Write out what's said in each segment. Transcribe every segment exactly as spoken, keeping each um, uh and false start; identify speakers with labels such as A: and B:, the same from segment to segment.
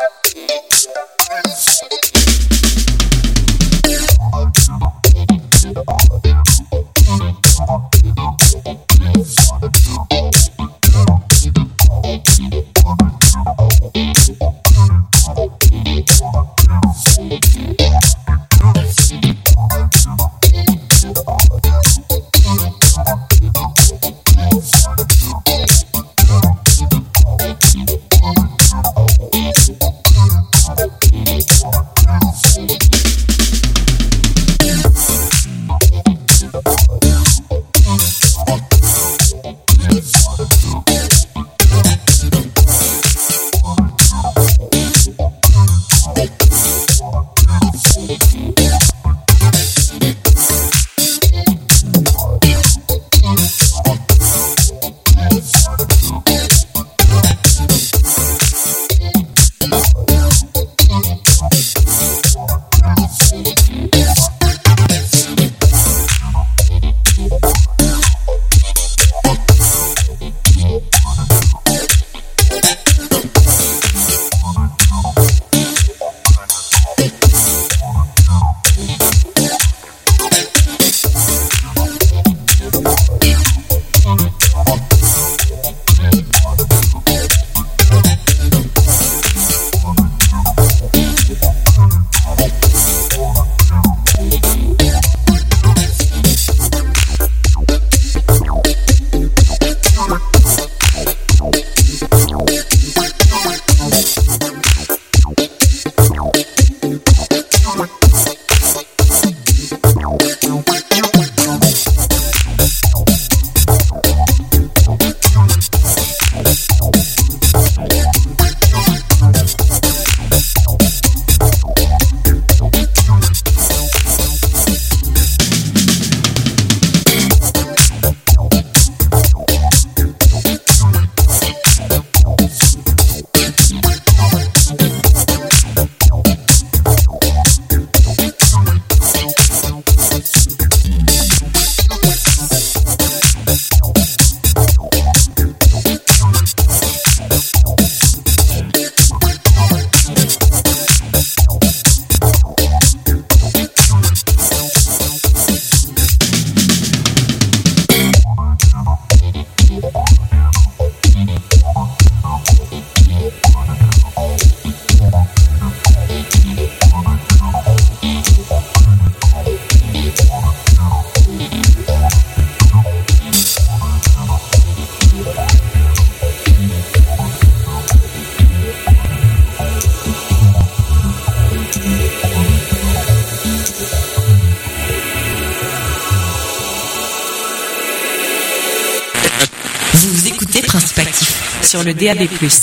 A: Principe Actif sur le D A B plus.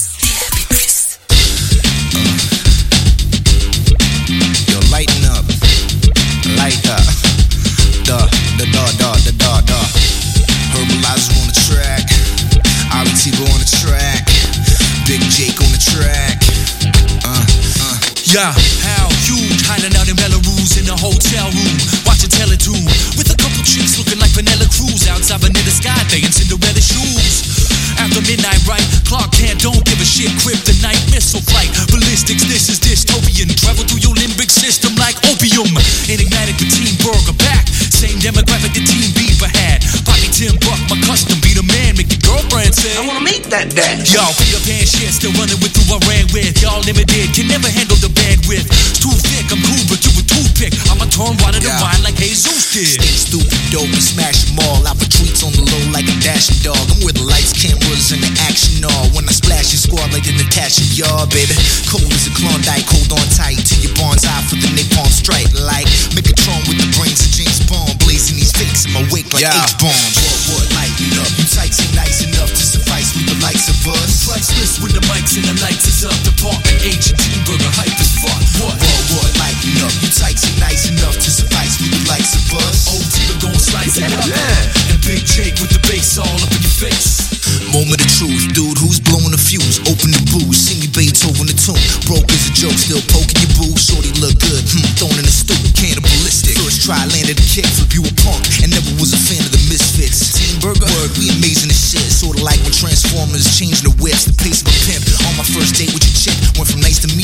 B: Yo, lighten up, light up, da, da, da, da, da, da, da. Herbalizer on the track, Aritigo on the track, Big Jake on the track. Uh, uh.
C: Yeah, how huge, hiding out in Belarus in a hotel room, watching Teletoon with a couple chicks looking like Vanilla Cruz outside Vanilla Sky, they in Cinderella shoes. After midnight, right? Clark Kent don't give a shit. Kryptonite missile flight, ballistics. This is dystopian. Travel through your limbic system like opium. Enigmatic with Team Burger back. Same demographic that Team Bieber had. Poppy Tim Buck, my custom. Be the man, make your girlfriend say, I wanna make that dad. Y'all Peter Pan shit, still running with who I ran with. Y'all limited, can never handle the bandwidth. It's too thick, I'm cool, but you a toothpick. I'ma turn water to wine like Jesus did.
B: Stay stupid, dope, and smash them all. I put tweets on the low like a dashing dog. I'm where the lights, cameras, and the action all. When I splash your squad like the Natasha Yard, baby. Cold as a Klondike, hold on tight to your bonds eye for the napalm strike. Like Megatron with the brains of James Bond, blazing these fakes in my wake like yeah. H-bombs. What, what, lighten up? You tights ain't nice enough to suffice with the likes of us.
C: Priceless with the mics and the lights is up. Department H and Team Burger hype as fuck. What,
B: what, what, lighten up? You tights ain't nice enough to suffice with the likes of us.
C: O T gon' slice it up. Yeah. And Big Jake with the bass all up in your face.
B: Moment of truth, dude, who's blowing the fuse? Open the booze, sing me Beethoven the tune. Broke as a joke, still poking your boo. Shorty look good, hmm, thrown in the stoop, cannibalistic. First try, landed a kick, flip you a punk, and never was a fan of the Misfits. Team Burger, word, we amazing as shit. Sorta like when Transformers changing the whips, the pace of a pimp. On my first date with your chick, went from nice to meet you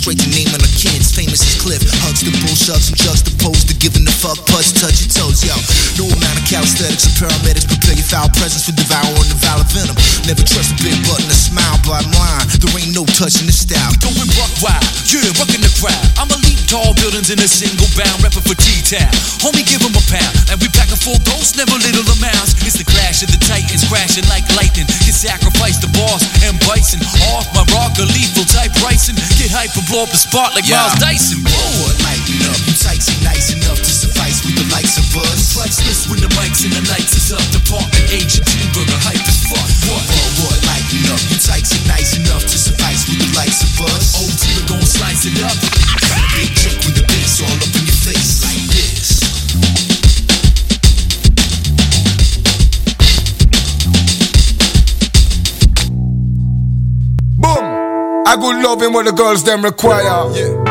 B: concentrate the name on the kids. Famous as Cliff, hugs the bull shucks and juxtaposed to giving the fuck putts, touch your toes, yo. No amount of calisthenics and paramedics prepare your foul presence for devouring the valid venom. Never trust a big button, a smile, bottom line. There ain't no touching the style.
C: We going buck wild, yeah, rockin' the crowd. I'm a leap tall buildings in a single bound, reppin' for T-Town. Homie, give him a pound, and we packin' full ghosts, never little amounts. It's the clash of the titans, crashing like lightning. Get sacrificed the boss and bison. Off my rocker, lethal type pricing. Get hype and blow up the spot like
B: Yeah.
C: Miles Dyson.
B: Boy, lighten up, you tights ain't nice enough to suffice with the likes of us.
C: Priceless when the mics and the lights is up. Department agent, Burger hype as fuck. What?
B: Boy, boy, lighten up, you tights ain't nice enough to suffice with the likes of us.
C: O T, we're gon' slice it up.
B: Big trick with the bass all up in your face like this.
D: Boom! I good loving what the girls them require.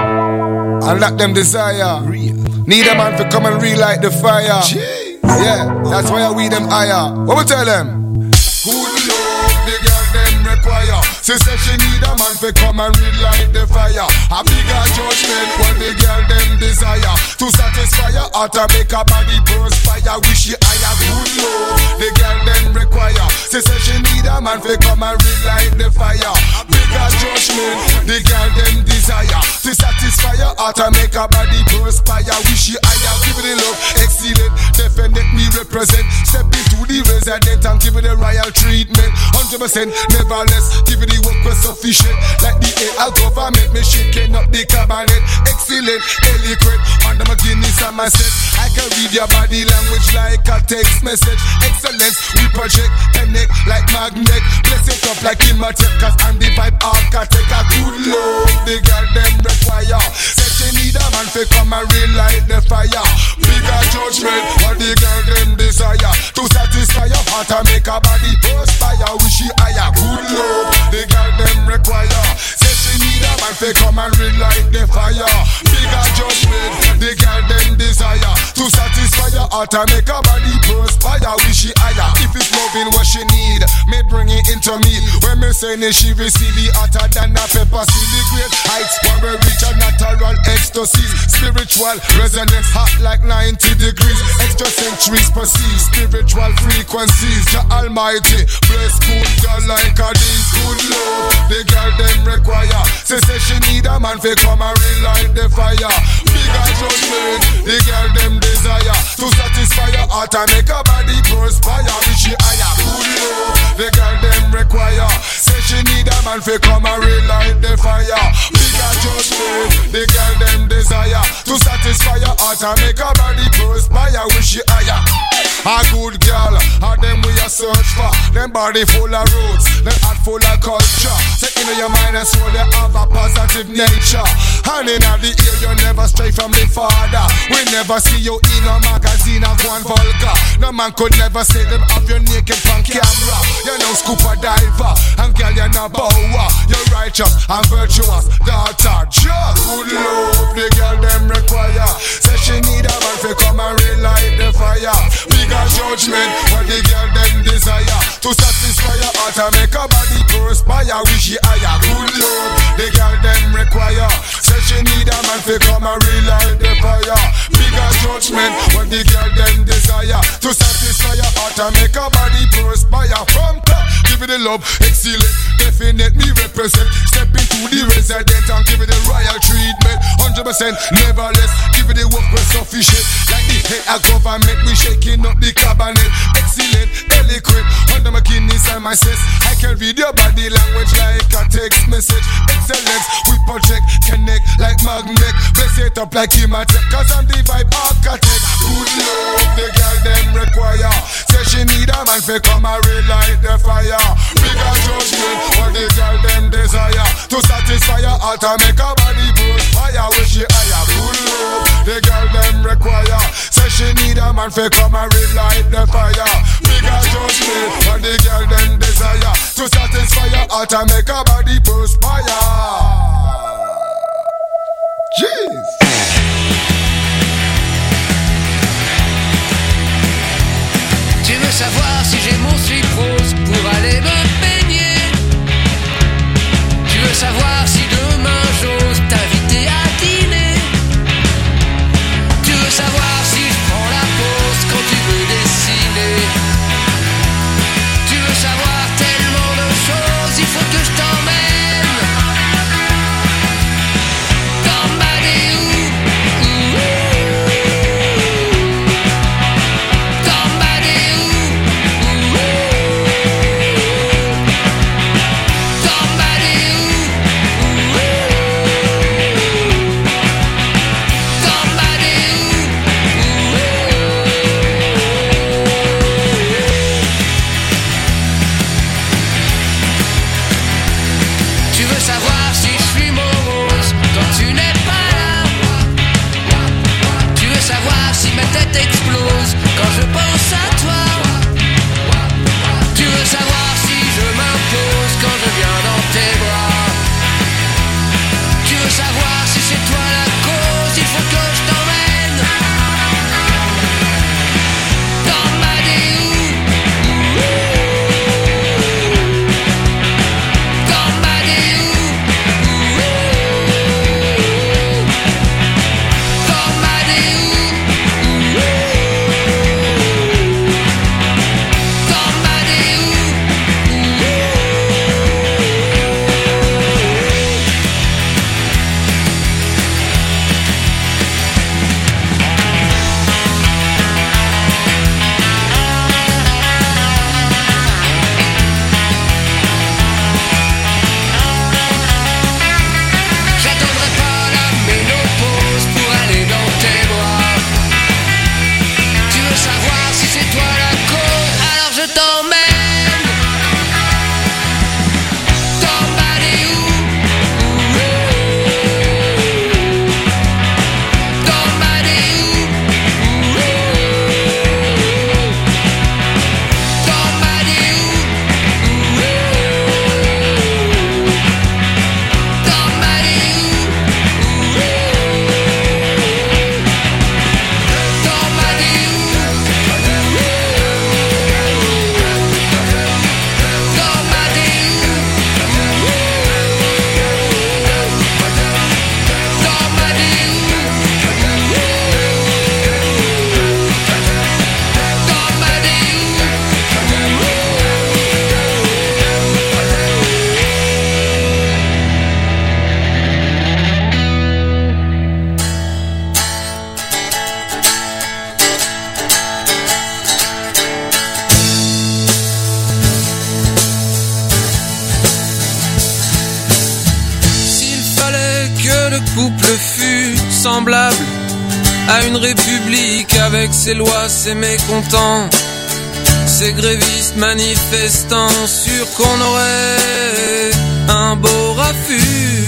D: Yeah. And let them desire. Real. Need a man to come and relight the fire. Jeez. Yeah, that's why I weed them higher. What we tell them? Good love, the girl them require. She say she need a man to come and relight the fire. A bigger judgment what the girl them desire. To satisfy her heart and make her body perspire. Wish she higher. Good love, the girl them require. She say she need a man to come and relight the fire. A bigger judgment the girl them desire. To satisfy her heart and make her body perspire. Wish she higher. Give it the love, excellent, definitely represent. Step into the resident and give it the royal treatment. one hundred percent, never less. Give it the work was sufficient. Like the A I government, me shaking up the cabinet. Excellent, eloquent, under my Guinness and my set. I can read your body language like a text message. Excellence, we project, connect like magnet. Bless it up like in my tech, cause I'm the vibe architect. A good love, the girl them require. Said she need a man to come and relight the fire. Bigger judgment, what the girl them desire. To satisfy your heart and make her body perspire. Wish she higher. Good love, the girl them require. Say she need a man to come and relight the fire. Bigger judgment, the girl them desire. To satisfy your heart and make her body perspire. Wish she higher. If it's loving what she need, me bring it into me. When me saying it, she receive it hotter than a pepper. See the great heights when we reach a natural ecstasy. Spiritual resonance hot like ninety degrees. Extra centuries perceive spiritual frequencies. The Almighty bless good girl like a these. Good love, the girl them require. She say she need a man to come and relight the fire. Bigger judgment, the girl them desire. To satisfy her heart and make her body perspire. Wish she higher. Good love, the girl them require. Say she need a man to come and relight the fire. Bigger judgment, the girl them desire. To satisfy her heart and make her body perspire. Wish she higher. A good girl, a them we a search for. Them body full of roots, them heart full of culture. Say in your mind and soul they have a positive nature. And in the ear you never stray from the father. We never see you in a magazine of one vulgar. No man could never say them have your naked on camera. You know scuba diver, and girl you no bower. You're righteous and virtuous, daughter. Just good love, the girl them require. Say she need a man to come and relight the fire. Bigger judgment, what the girl them desire. To satisfy her heart and make her body perspire. Wish she higher. Good love, the girl them require. Say she need a man to come and relight the fire. Bigger judgment, what the girl them desire. To satisfy her heart and make her body perspire. From top, give it the love, excellent, definite me represent. Step into the resident and give it the royal treatment. one hundred percent, never less. Give it the work was sufficient. Like the head of government, we shaking up the cabinet. Excellent, eloquent, under my Guinness and my sense. I can read your body language like a text message. Excellence, we project, connect like magnet. Bless it up like Imatech, cause I'm the vibe architect. Good love, the girl them require. Say she need a man to come and relight the fire. Bigger judgment, what the girl them desire. To satisfy her heart and make her body perspire. Wish she higher. Good love, the girl them require. Say she need a man to come and relight the fire. Bigger judgment, what the girl them desire. To satisfy her heart and make her body perspire. Jeez.
E: Tu veux savoir si j'ai mon slip rose pour aller me baigner? Tu veux savoir si demain j'ose ta vie?
F: couple fut semblable à une république avec ses lois, ses mécontents, ces grévistes manifestants, sûrs qu'on aurait un beau raffut.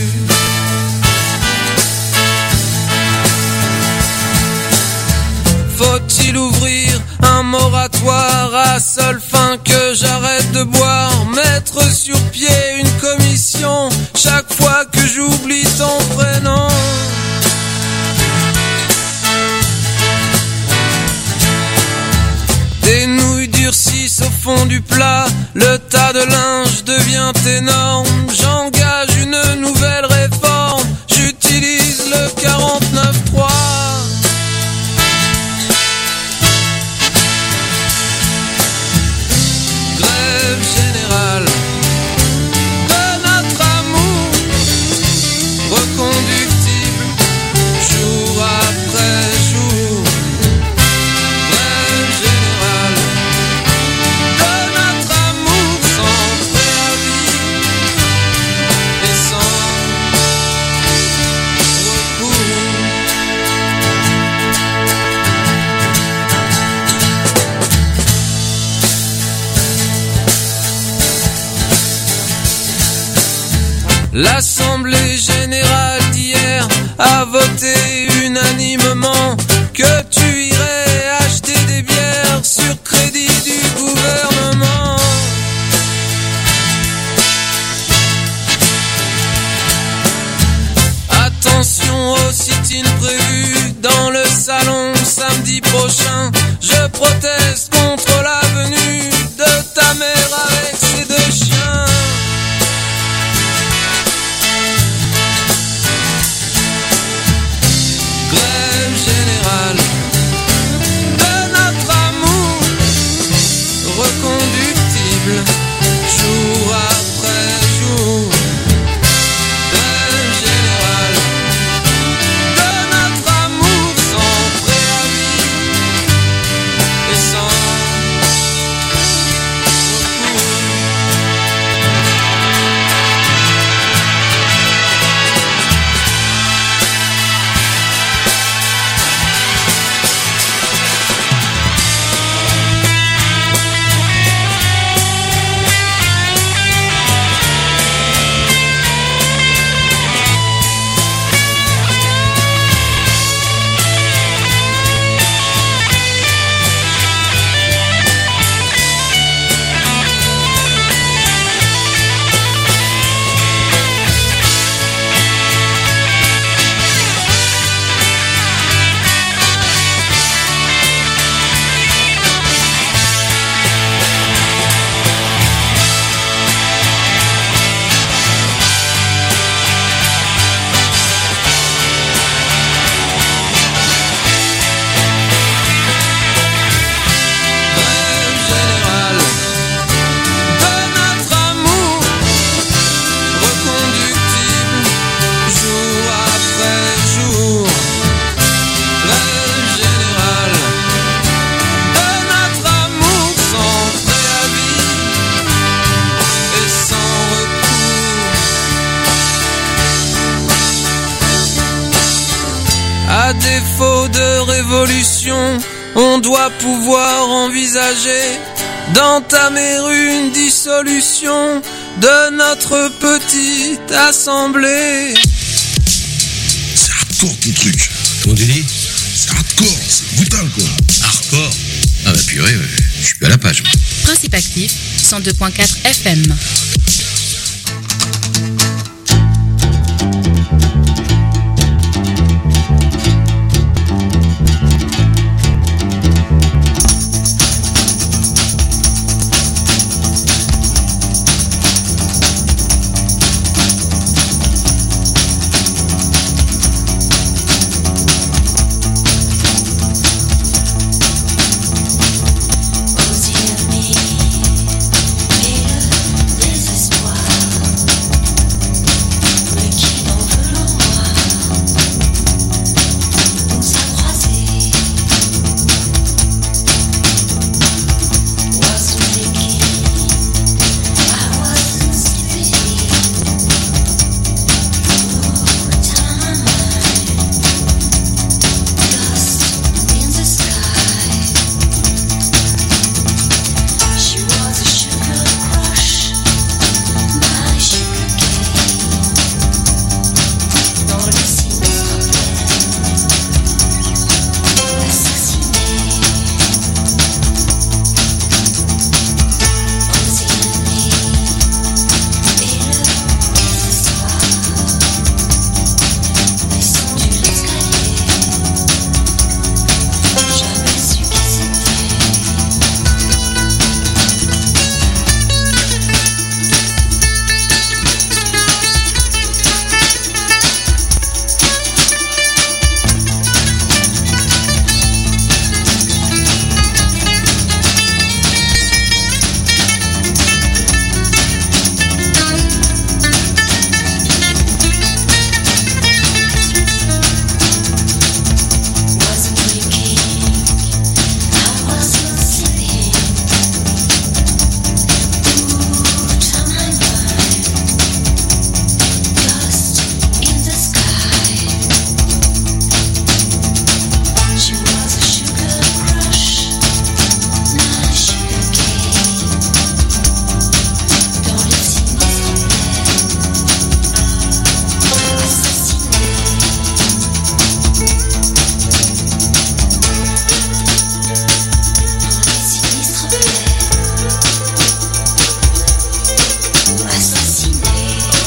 F: Faut-il ouvrir un moratoire à seule fin que j'arrête de boire, mettre sur pied une commission chaque fois que j'oublie ton prénom? Des nouilles durcissent au fond du plat, le tas de linge devient énorme, j'engage une nouvelle réforme, j'utilise le quarante-neuf trois. Grève générale de notre amour, reconductible jour après jour. Grève générale de notre amour sans préavis et sans recours. L'Assemblée générale d'hier a voté unanimement que tu irais acheter des bières sur crédit du gouvernement. Attention au sit-in prévu dans le salon samedi prochain. Je proteste contre la venue de ta mère avec ses deux chiens. Grève générale de notre amour, reconductible jour après jour. Grève générale de notre amour sans préavis et sans à défaut de révolution, on doit pouvoir envisager d'entamer une dissolution de notre petite assemblée.
G: C'est hardcore ton truc. Comment tu dis? C'est hardcore, c'est brutal quoi. Hardcore? Ah bah purée, ouais. Je suis à la page.
H: Principe actif, cent deux virgule quatre F M.